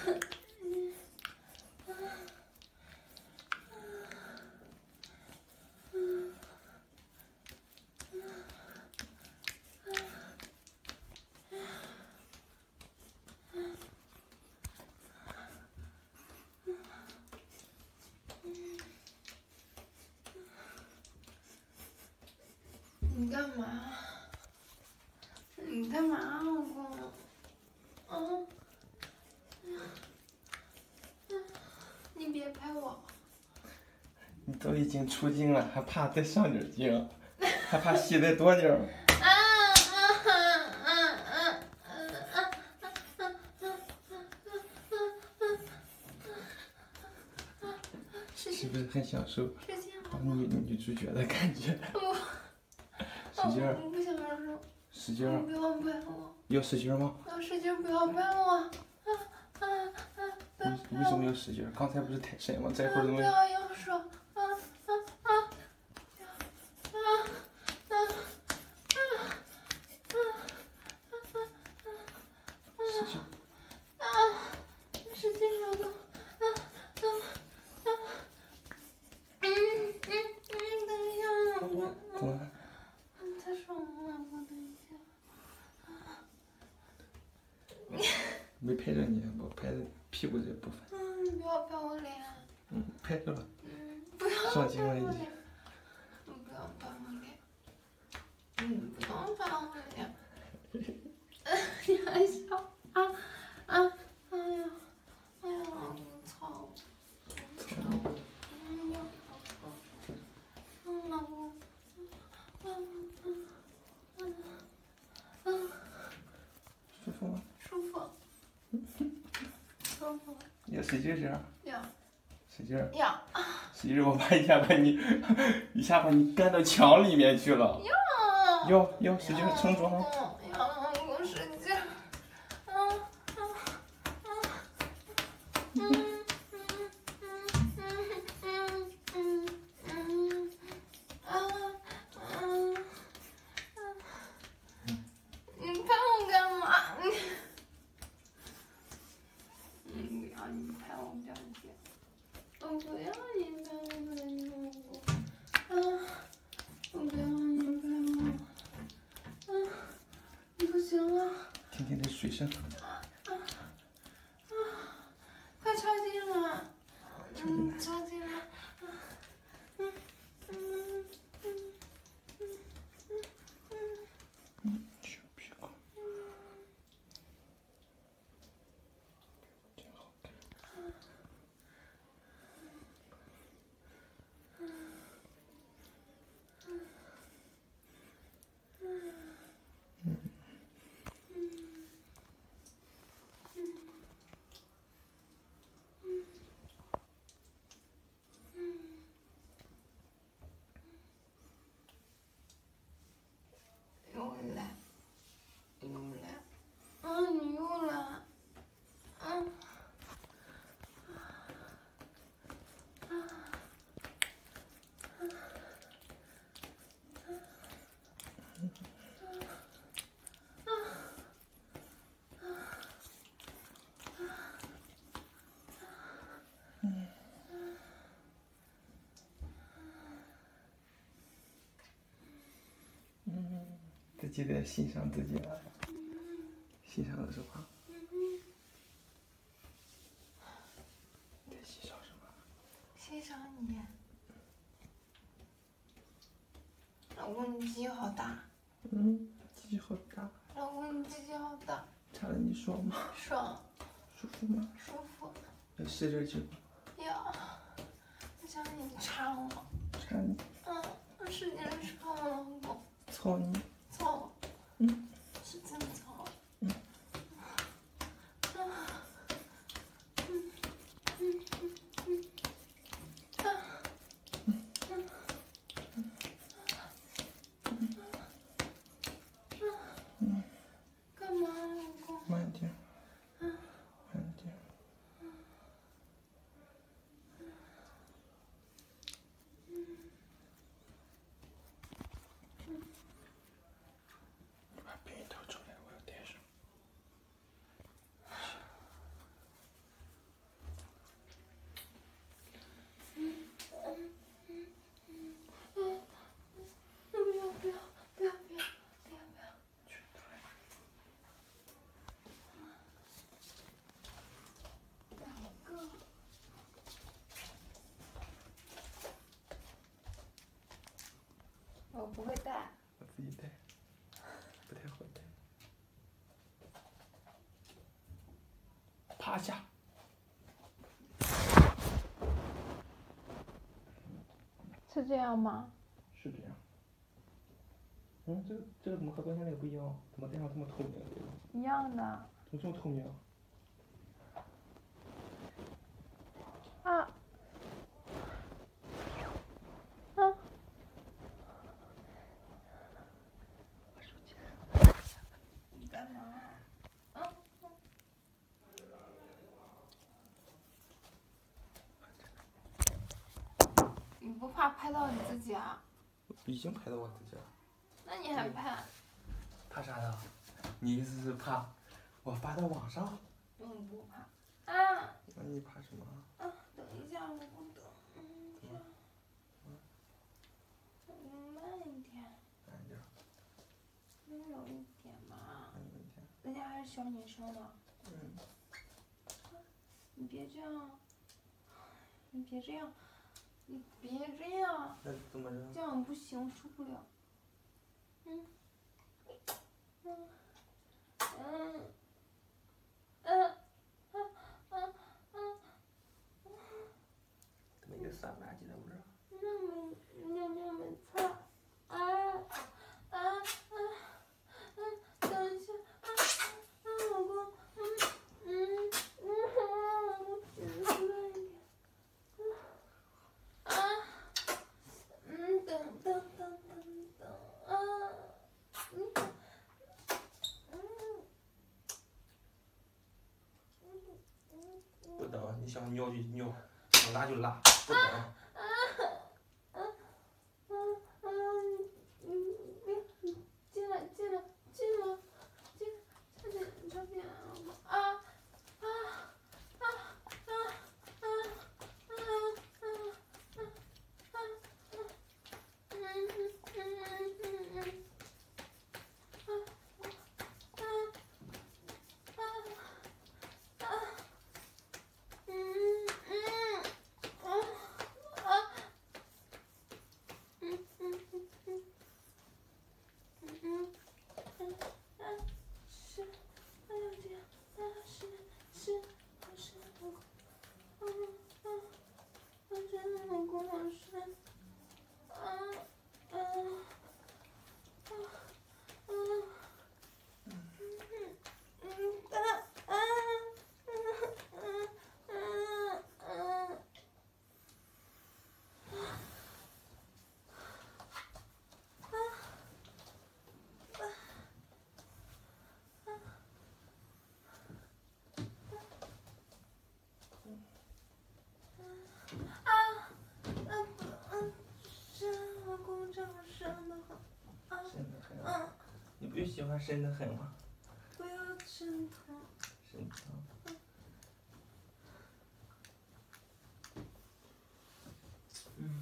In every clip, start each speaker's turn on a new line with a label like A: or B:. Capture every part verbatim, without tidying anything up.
A: 你干嘛？你干嘛，老公？啊？你别拍我！
B: 你都已经出镜了，还怕再上点镜？还怕吸再多点？
A: 啊啊啊啊啊啊！
B: 是不是很享受当女女主角的感觉？使劲儿！
A: 我不想受。
B: 使劲儿！
A: 不要拍我！
B: 要使劲吗？
A: 要使劲，不要拍我！啊啊啊！
B: 为为什么要使劲？刚才不是太深吗？再会儿怎么？
A: 不要要手！啊啊啊！啊啊啊！
B: 使劲！
A: 啊！使劲，老公！啊啊啊！嗯嗯嗯，等一下，老公。
B: 怎么了？
A: 太爽了，老公，等一下。
B: 没拍着你，我拍的屁股这部分。
A: 嗯，你不要拍我脸。
B: 嗯，拍着了。
A: 嗯，不要
B: 上镜了已经。
A: 你不要拍我脸。嗯，不要拍我脸。你还笑啊啊！哎呀，哎呀，老公操！
B: 操你！
A: 哎呀，嗯，老公，嗯嗯嗯嗯，
B: 舒服吗？
A: 舒服。舒服。
B: 要使劲点儿。
A: 要。
B: 使劲儿。
A: 要。
B: 使劲儿，我怕一下把你，一下把你干到墙里面去了。
A: 要。
B: 要要使劲儿撑住哈。
A: 要，老公使劲。啊啊啊！嗯嗯嗯嗯嗯嗯啊啊啊！你拍我干嘛？你不要，你拍我表姐。我不要你拍我表姐，啊！我不要你拍我。啊！不行了。
B: 听听这水声。
A: 啊啊啊！快插进了。嗯，插进了。嗯嗯嗯嗯嗯嗯。
B: 嗯，小屁股。挺好看。
A: 又来，又来，啊，你又来，啊，啊，
B: 再记得欣赏自己了。欣赏的是吧？你在欣赏什么？
A: 欣赏你。老公，你鸡鸡好大。
B: 嗯，鸡鸡好大。
A: 老公，你鸡鸡好大。
B: 插了你爽吗？
A: 爽。
B: 舒服吗？
A: 舒服。
B: 要使点劲吗？
A: 要。我想你插我。
B: 插你。
A: 嗯，我使劲插我，老公。
B: 操你。
A: 操我。
B: 嗯。
A: 使劲操。
B: 嗯。
A: 啊。嗯嗯嗯嗯。啊。嗯嗯嗯。干嘛，老公？
B: 慢点。
A: 啊。
B: 慢点。把
A: 不会带。
B: 我自己带，不太会带。趴下。
A: 是这样吗？
B: 是这样。嗯，这个这个怎么和昨天那个不一样？怎么这样这么透明？这个
A: 一样的。
B: 怎么这么透明？
A: 啊。啊。你干嘛？啊。你不怕拍到你自己啊？
B: 已经拍到我自己了。
A: 那你还怕？
B: 怕啥的？你意思是怕我发到网上？
A: 嗯，不怕。啊。
B: 那你怕什么？
A: 啊，等一下，我不等。嗯，这样。嗯，慢一点。
B: 慢一点。
A: 温柔一点嘛。
B: 慢一点。
A: 人家还是小女生呢。
B: 嗯。
A: 你别这样。你别这样。你别这样。
B: 那怎么着？
A: 这样不行，受不了。嗯。嗯。嗯。嗯。嗯。嗯。嗯。
B: 怎么一个酸吧唧的味儿？
A: 那么那那么擦。啊啊啊啊！等一下。啊啊，老公。嗯嗯嗯，老公，嗯，慢一点。啊。嗯，等等等等等啊！嗯。
B: 不等，你想尿就尿，想拉就拉，不等。
A: 啊啊啊啊啊！你别进来进来进来进快点快点啊啊啊啊啊啊啊啊啊！嗯嗯嗯嗯嗯。啊啊啊啊！嗯嗯啊啊！嗯嗯嗯嗯嗯嗯嗯是，哎呀天，啊是是是老公，啊啊啊真的老公我是，啊啊啊啊嗯嗯啊啊嗯嗯嗯嗯。啊，嗯嗯，是老公这样深的很，啊，
B: 深得很。
A: 嗯，
B: 你不就喜欢深得很吗？
A: 不要心疼。
B: 深疼。嗯。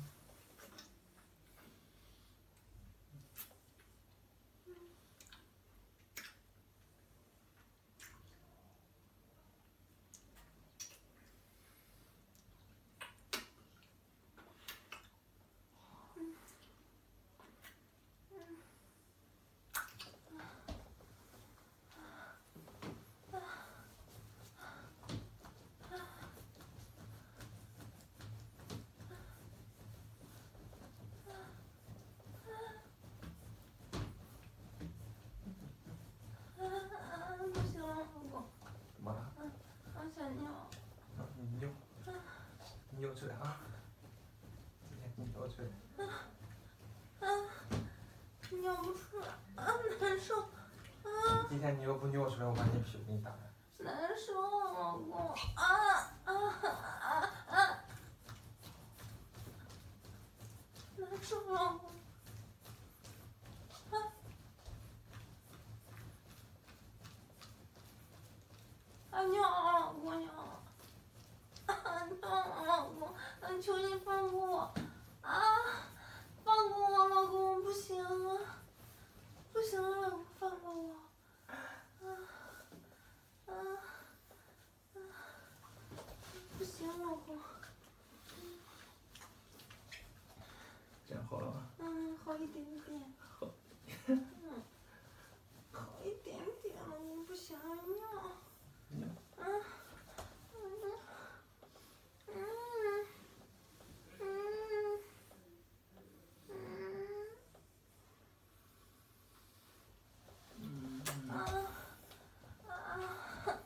A: 啊啊，不行了，老公。
B: 怎么了？
A: 嗯，我想尿。
B: 啊，你尿，你尿出来啊！今天你尿出来。
A: 啊啊，尿不出来，啊，难受，啊。
B: 今天你要不尿出来，我把你屁股给你打烂。
A: 难受，老公，啊啊啊啊！难受，老公。啊。啊尿了，我尿了。啊尿了，老公，嗯，求你放过我，啊，放过我，老公，不行了，不行了，老公，放过我，啊啊啊！不行，老公。
B: 这样好了吗？
A: 嗯， 好一点点。嗯，好一点点了，我不想要。嗯。嗯。嗯。嗯。嗯。啊。啊。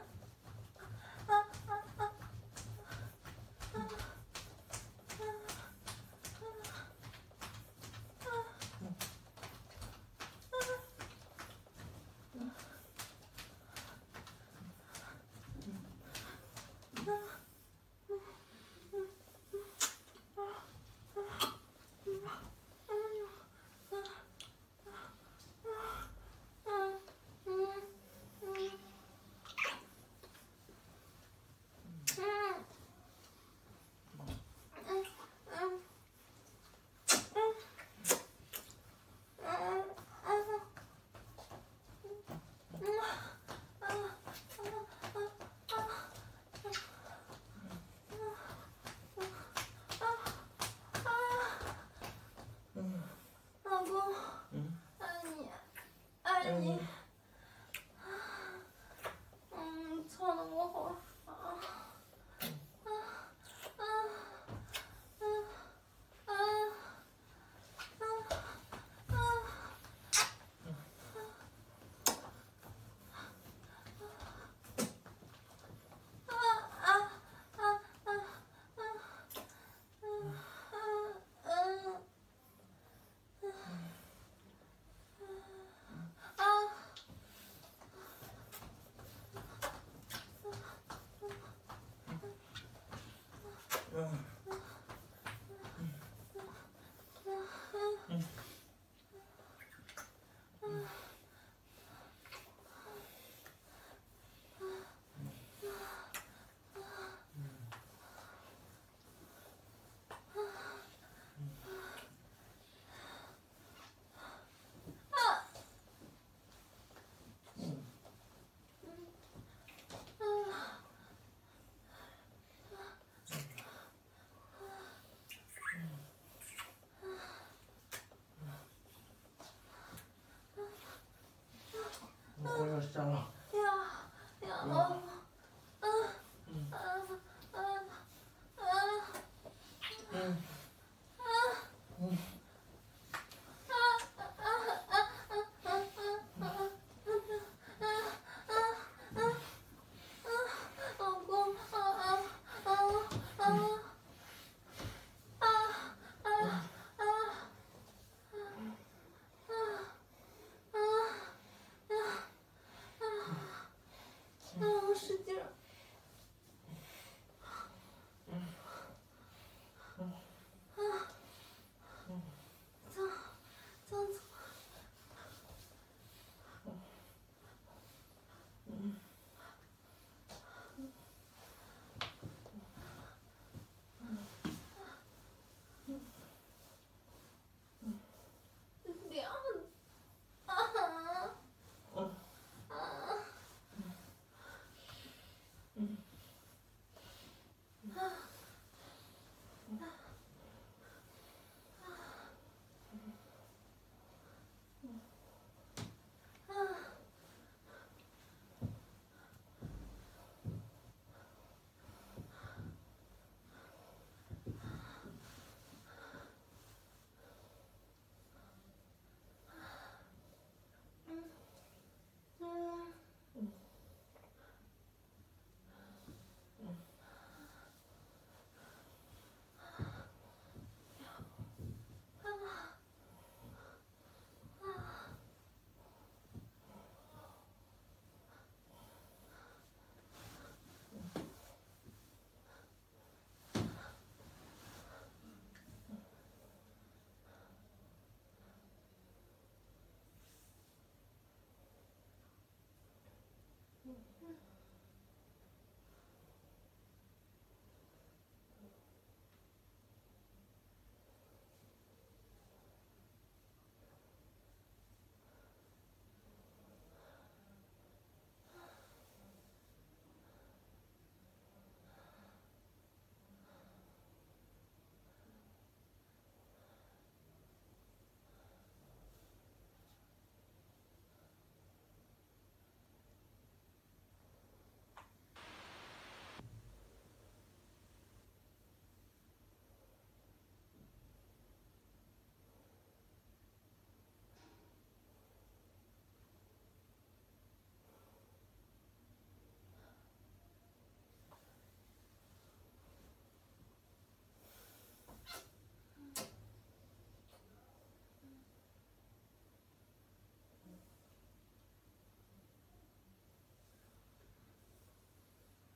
A: 老公，爱你，爱你。嗯，操的我好爽。啊啊啊啊啊啊！啊啊啊啊啊！嗯嗯嗯啊！
B: 我要下了。
A: 呀呀哦，啊啊啊啊
B: 嗯。
A: 啊
B: 嗯。
A: 啊啊啊啊啊啊啊啊啊！老公，啊啊啊啊啊啊啊！啊啊啊！啊！我使劲儿。